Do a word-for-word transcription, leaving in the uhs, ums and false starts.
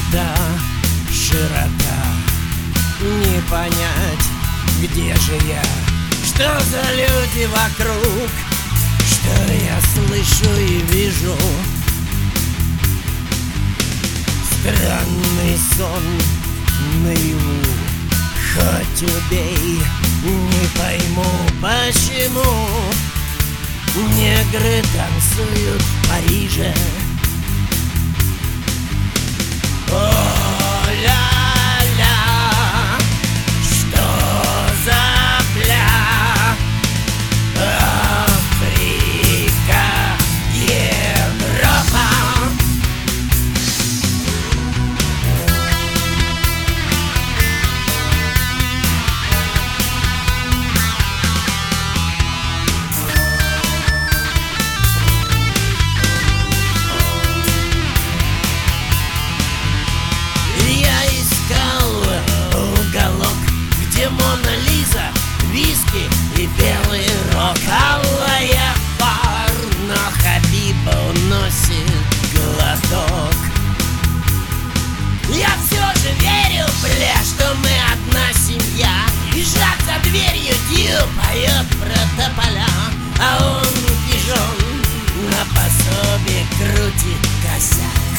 да широка. Не понять, где же я, что за люди вокруг, что я слышу и вижу. Странный сон наяву, хоть убей, не пойму, почему негры танцуют в Париже. О, ля-ля, что за пля? Африка, Европа. Мона Лиза, виски и белый рок, алая пар, но Хабиба уносит глоток. Я все же верю, бля, что мы одна семья. И Жак за дверью Дью поет про тополя, а он пижон на пособие крутит косяк.